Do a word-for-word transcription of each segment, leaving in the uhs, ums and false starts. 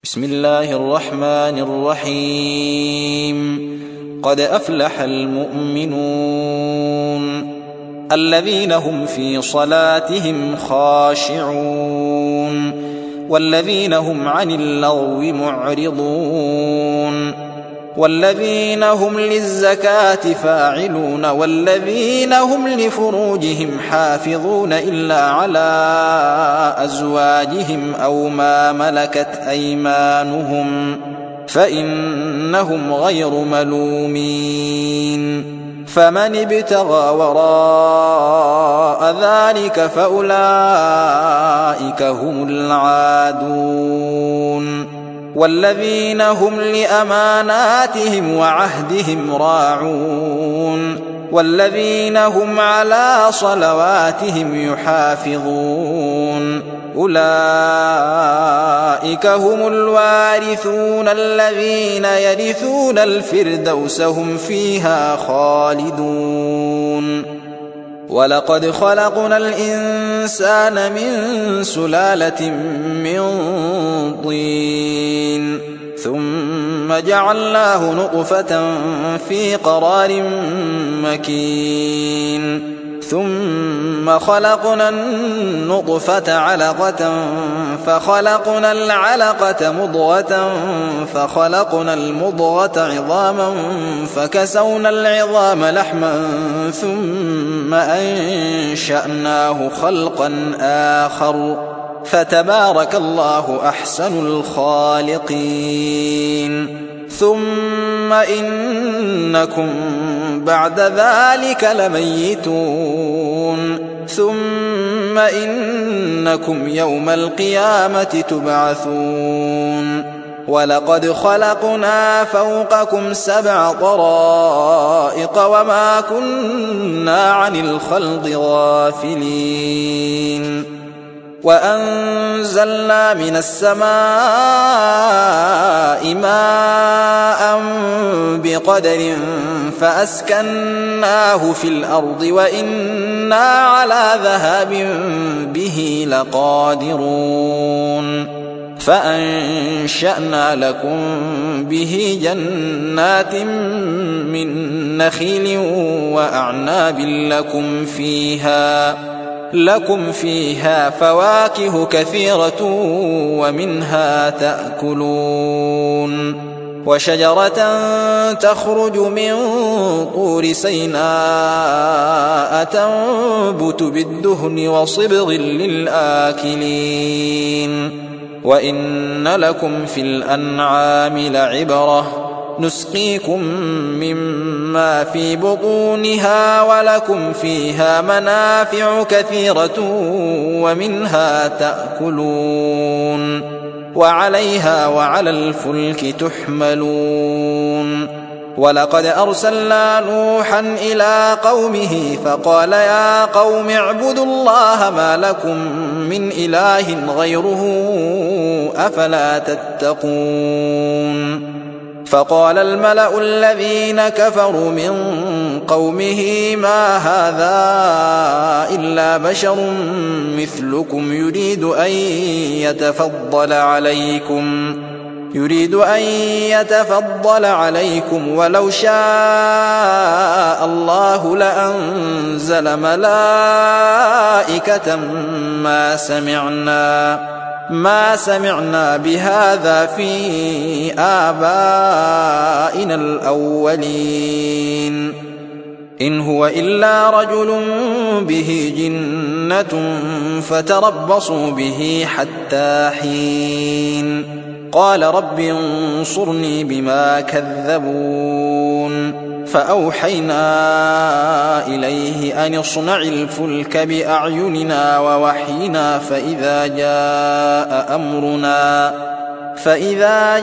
بسم الله الرحمن الرحيم قد أفلح المؤمنون الذين هم في صلاتهم خاشعون والذين هم عن اللغو معرضون والذين هم للزكاة فاعلون والذين هم لفروجهم حافظون إلا على أزواجهم أو ما ملكت أيمانهم فإنهم غير ملومين فمن ابتغى وراء ذلك فأولئك هم العادون والذين هم لأماناتهم وعهدهم راعون والذين هم على صلواتهم يحافظون أولئك هم الوارثون الذين يرثون الفردوس هم فيها خالدون ولقد خلقنا الإنسان من سلالة من طين ثم جعلناه نطفة في قرار مكين ثم خلقنا النطفة علقة فخلقنا العلقة مضغة فخلقنا المضغة عظاما فكسونا العظام لحما ثم أنشأناه خلقا آخر فتبارك الله أحسن الخالقين ثم إنكم بعد ذلك لميتون ثم إنكم يوم القيامة تبعثون ولقد خلقنا فوقكم سبع طرائق وما كنا عن الخلق غافلين وأنزلنا من السماء ماء بقدر فأسكناه في الأرض وإنا على ذهاب به لقادرون فأنشأنا لكم به جنات من نخيل وأعناب لكم فيها لكم فيها فواكه كثيرة ومنها تأكلون وشجرة تخرج من طور سيناء تنبت بالدهن وصبغ للآكلين وإن لكم في الأنعام لعبرة نسقيكم مما في بطونها ولكم فيها منافع كثيرة ومنها تأكلون وعليها وعلى الفلك تحملون ولقد أرسلنا نوحا إلى قومه فقال يا قوم اعبدوا الله ما لكم من إله غيره أفلا تتقون فقال الملأ الذين كفروا من قومه ما هذا إلا بشر مثلكم يريد أن يتفضل عليكم يريد أن يتفضل عليكم ولو شاء الله لأنزل ملائكة ما سمعنا ما سمعنا بهذا في آبائنا الأولين إن هو إلا رجل به جنة فتربصوا به حتى حين قال رب انصرني بما كذبون فأوحينا إليه أن اصنع الفلك بأعيننا ووحينا فإذا جاء أمرنا فإذا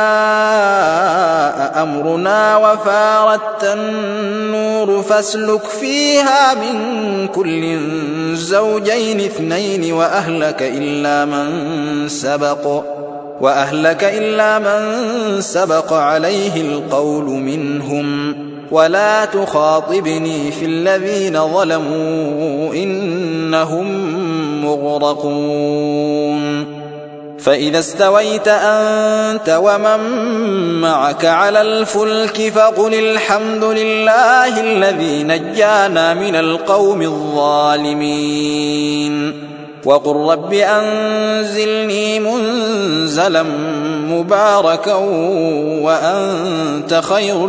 جاء أمرنا وفارت النور فاسلك فيها من كل زوجين اثنين وأهلك إلا من سبق وأهلك إلا من سبق عليه القول منهم ولا تخاطبني في الذين ظلموا إنهم مغرقون فإذا استويت أنت ومن معك على الفلك فقل الحمد لله الذي نجانا من القوم الظالمين وقل رب أنزلني منزلا مباركا وأنت خير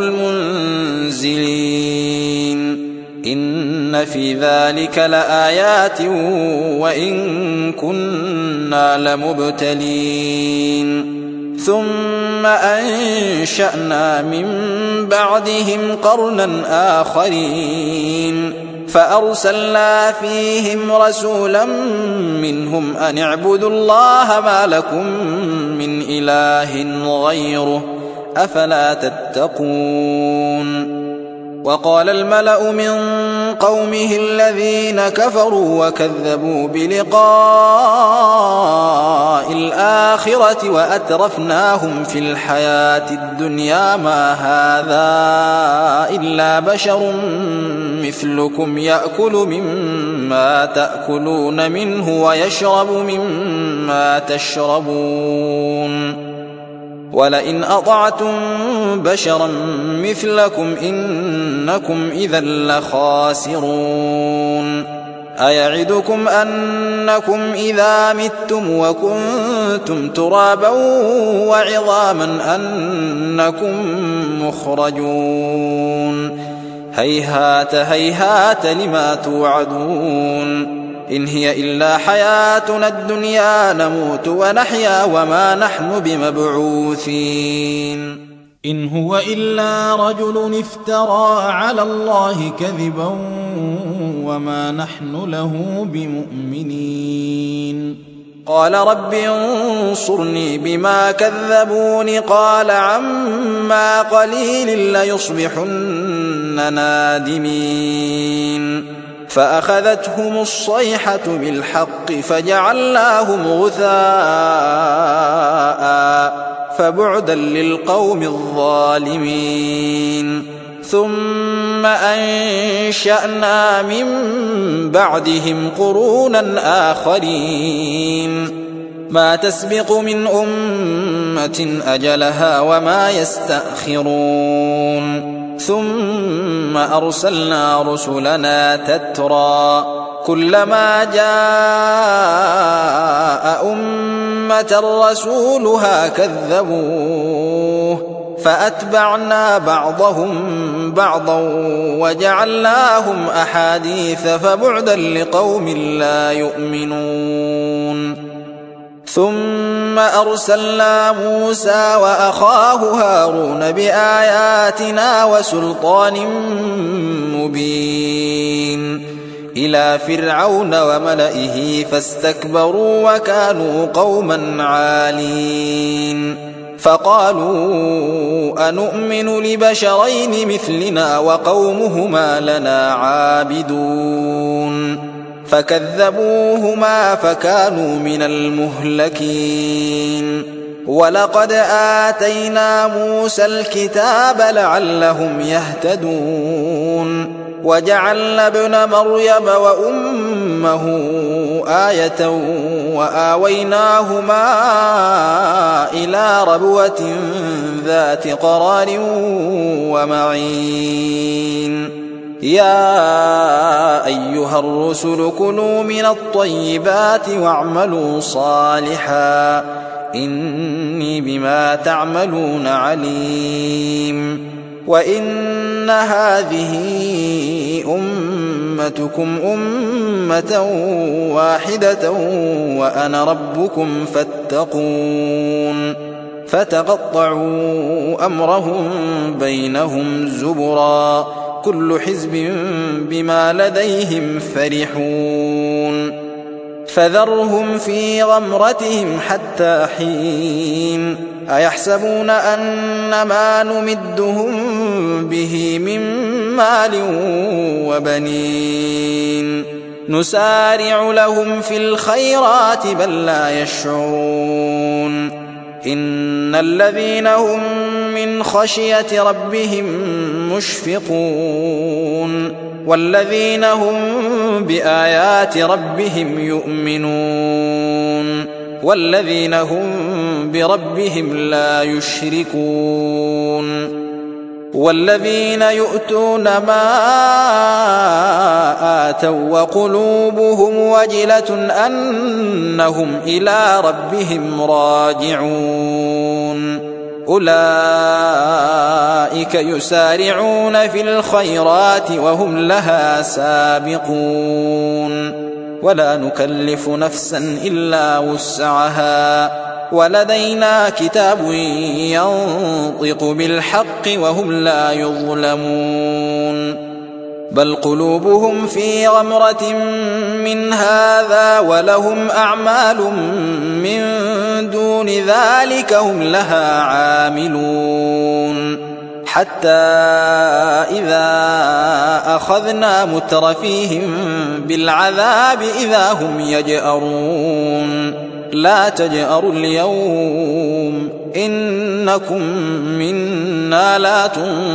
المنزلين إن في ذلك لآيات وإن كنا لمبتلين ثم أنشأنا من بعدهم قرنا آخرين فأرسلنا فيهم رسولا منهم أن اعبدوا الله ما لكم من إله غيره أفلا تتقون وقال الملأ من قومه الذين كفروا وكذبوا بلقاء الآخرة وأترفناهم في الحياة الدنيا ما هذا إلا بشر مثلكم يأكل مما تأكلون منه ويشرب مما تشربون ولئن أطعتم بشرا مثلكم إنكم إذا لخاسرون أيعدكم أنكم إذا متم وكنتم ترابا وعظاما أنكم مخرجون هيهات هيهات لما توعدون إن هي إلا حياتنا الدنيا نموت ونحيا وما نحن بمبعوثين إن هو إلا رجل افترى على الله كذبا وما نحن له بمؤمنين قال رب انصرني بما كذبون قال عما قليل ليصبحن نادمين فأخذتهم الصيحة بالحق فجعلناهم غثاء فبعدا للقوم الظالمين ثم أنشأنا من بعدهم قرونا آخرين ما تسبق من أمة أجلها وما يستأخرون ثم أرسلنا رسلنا تترى كلما جاء أمة رسولها كذبوه فأتبعنا بعضهم بعضا وجعلناهم أحاديث فبعدا لقوم لا يؤمنون ثم أرسلنا موسى وأخاه هارون بآياتنا وسلطان مبين إلى فرعون وملئه فاستكبروا وكانوا قوما عالين فقالوا أنؤمن لبشرين مثلنا وقومهما لنا عابدون فكذبوهما فكانوا من المهلكين ولقد آتينا موسى الكتاب لعلهم يهتدون وجعلنا ابن مريم وأمه آية وآويناهما إلى ربوة ذات قرار ومعين يا أيها الرسل كلوا من الطيبات واعملوا صالحا إني بما تعملون عليم وإن هذه أمتكم أمة واحدة وأنا ربكم فاتقون فتقطعوا أمرهم بينهم زبرا كل حزب بما لديهم فرحون فذرهم في غمرتهم حتى حين أيحسبون أن ما نمدهم به من مال وبنين نسارع لهم في الخيرات بل لا يشعرون إن الذين هم من خشية ربهم مشفقون والذين هم بآيات ربهم يؤمنون والذين هم بربهم لا يشركون والذين يؤتون ما آتوا وقلوبهم وجلة أنهم إلى ربهم راجعون أولئك يسارعون في الخيرات وهم لها سابقون ولا نكلف نفسا إلا وسعها ولدينا كتاب ينطق بالحق وهم لا يظلمون بل قلوبهم في غمرة من هذا ولهم أعمال من دون ذلك هم لها عاملون حتى إذا أخذنا مترفيهم بالعذاب إذا هم يجأرون لا تجأروا اليوم إنكم منا لا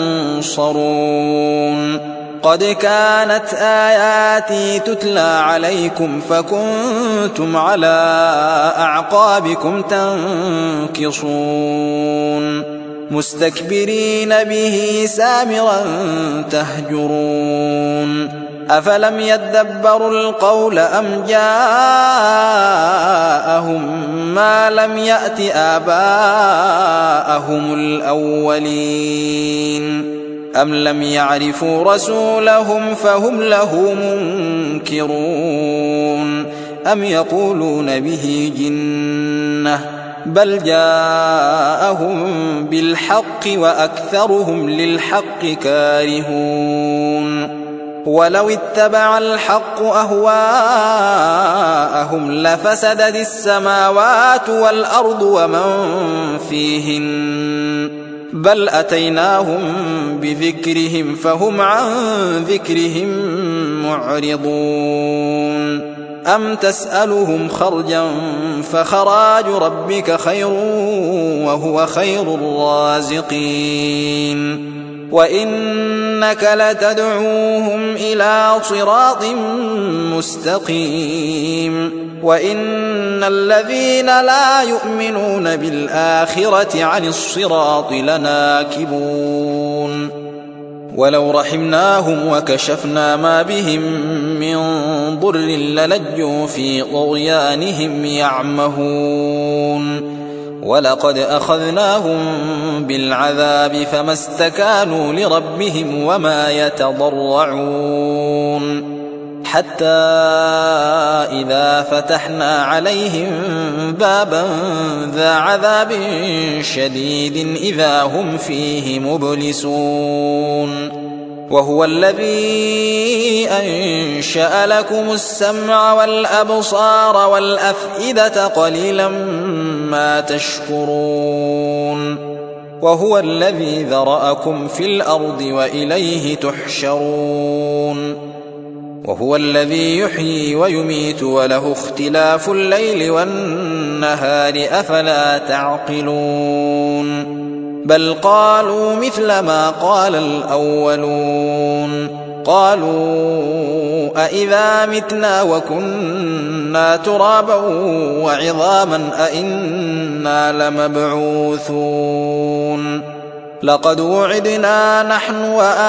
تنصرون قد كانت آياتي تتلى عليكم فكنتم على أعقابكم تنكصون مستكبرين به سامرا تهجرون أفلم يدبروا القول أم جاءهم ما لم يأت آباءهم الأولين أم لم يعرفوا رسولهم فهم له منكرون أم يقولون به جنة بل جاءهم بالحق وأكثرهم للحق كارهون ولو اتبع الحق أهواءهم لفسدت السماوات والأرض ومن فيهن بل أتيناهم بذكرهم فهم عن ذكرهم معرضون أم تسألهم خرجا فخراج ربك خير وهو خير الرازقين وإنك لتدعوهم إلى صراط مستقيم وإن الذين لا يؤمنون بالآخرة عن الصراط لناكبون ولو رحمناهم وكشفنا ما بهم من ضر للجوا في طغيانهم يعمهون ولقد أخذناهم بالعذاب فما استكانوا لربهم وما يتضرعون حتى إذا فتحنا عليهم بابا ذا عذاب شديد إذا هم فيه مبلسون وهو الذي أنشأ لكم السمع والأبصار والأفئدة قليلا ما تشكرون وهو الذي ذرأكم في الأرض وإليه تحشرون وهو الذي يحيي ويميت وله اختلاف الليل والنهار أفلا تعقلون بل قالوا مثل ما قال الأولون قالوا أإذا متنا وكنا ترابا وعظاما أإنا لمبعوثون لقد وعدنا نحن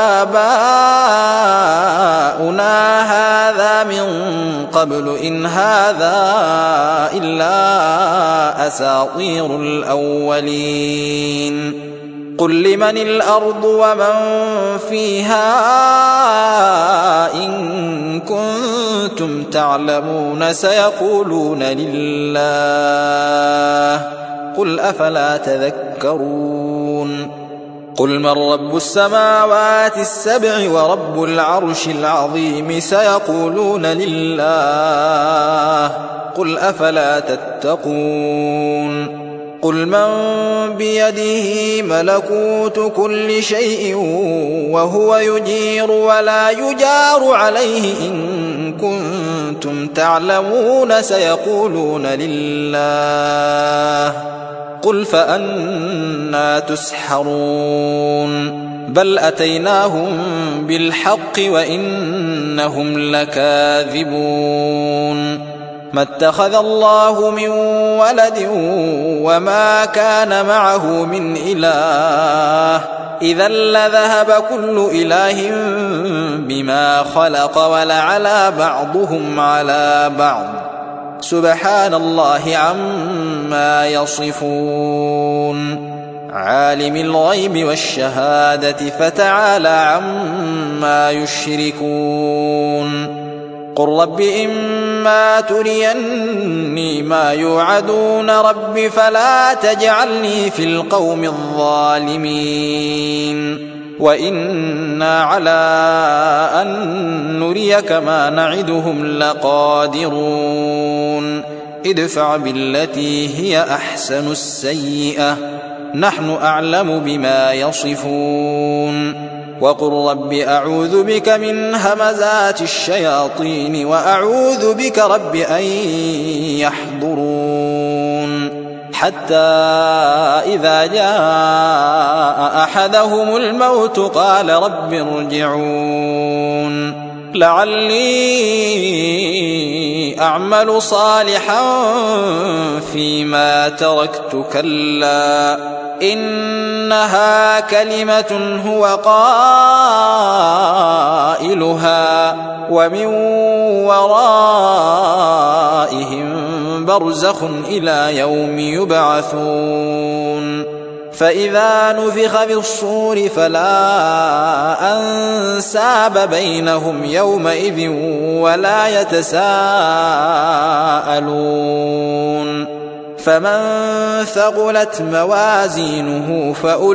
وآباؤنا هذا من قبل إن هذا إلا أساطير الأولين قل لمن الأرض ومن فيها إن كنتم تعلمون سيقولون لله قل أفلا تذكرون قل من رب السماوات السبع ورب العرش العظيم سيقولون لله قل أفلا تتقون قل من بيده ملكوت كل شيء وهو يجير ولا يجار عليه إن كنتم تعلمون سيقولون لله قل فأنى تسحرون بل أتيناهم بالحق وإنهم لكاذبون ما اتخذ الله من ولد وما كان معه من إله إذا لذهب كل إله بما خلق ولعلى بعضهم على بعض سبحان الله عما يصفون عالم الغيب والشهادة فتعالى عما يشركون قل رب إما تريني ما يوعدون رب فلا تجعلني في القوم الظالمين وإنا على أن نريك ما نعدهم لقادرون ادفع بالتي هي أحسن السيئة نحن أعلم بما يصفون وقل رب أعوذ بك من همزات الشياطين وأعوذ بك رب أن يحضرون حتى إذا جاء أحدهم الموت قال رب ارجعون لعلي أعمل صالحا فيما تركت كلا إنها كلمة هو قائلها ومن ورائهم برزخ إلى يوم يبعثون فإذا نفخ في الصور فلا أنساب بينهم يومئذ ولا يتساءلون فمن ثقلت موازينه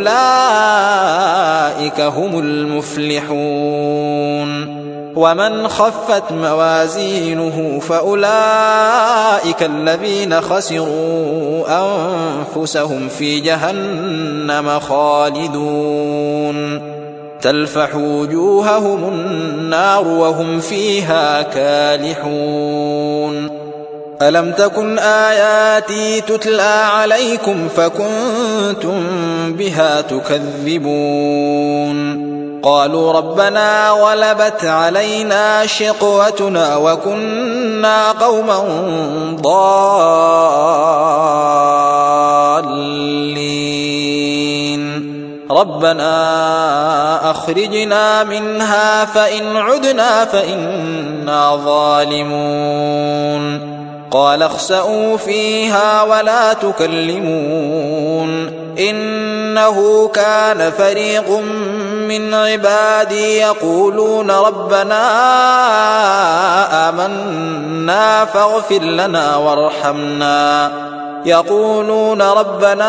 فأولئك هم المفلحون ومن خفت موازينه فأولئك الذين خسروا أنفسهم في جهنم خالدون تلفح وجوههم النار وهم فيها كالحون ألم تكن آياتي تتلى عليكم فكنتم بها تكذبون قالوا ربنا غلبت علينا شقوتنا وكنا قوما ضالين ربنا أخرجنا منها فإن عدنا فإنا ظالمون قال اخسئوا فيها ولا تكلمون إنه كان فريق من عبادي يقولون ربنا آمنا فاغفر لنا وارحمنا يقولون ربنا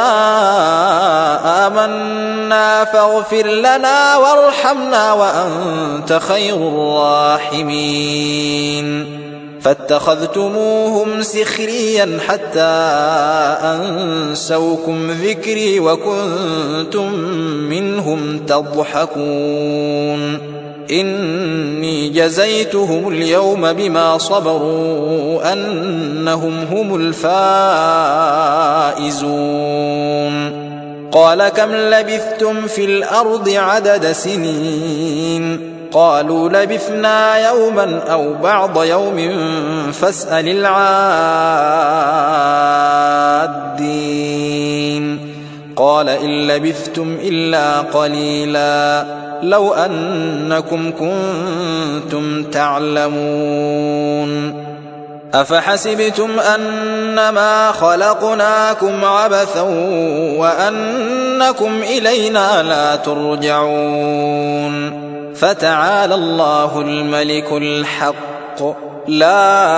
آمنا فاغفر لنا وارحمنا وأنت خير الراحمين فاتخذتموهم سخريا حتى أنسوكم ذكري وكنتم منهم تضحكون إني جزيتهم اليوم بما صبروا أنهم هم الفائزون قال كم لبثتم في الأرض عدد سنين قالوا لبثنا يوما أو بعض يوم فاسأل العادين قال إن لبثتم إلا قليلا لو أنكم كنتم تعلمون أفحسبتم أنما خلقناكم عبثا وأنكم إلينا لا ترجعون فتعالى الله الملك الحق لا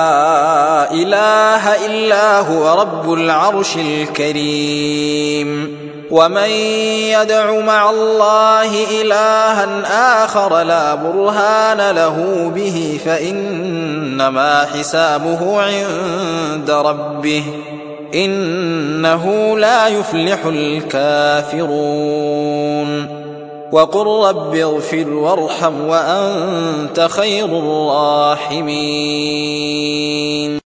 إله إلا هو رب العرش الكريم ومن يدع مع الله إلها آخر لا برهان له به فإنما حسابه عند ربه إنه لا يفلح الكافرون وقل رب اغفر وارحم وأنت خير الراحمين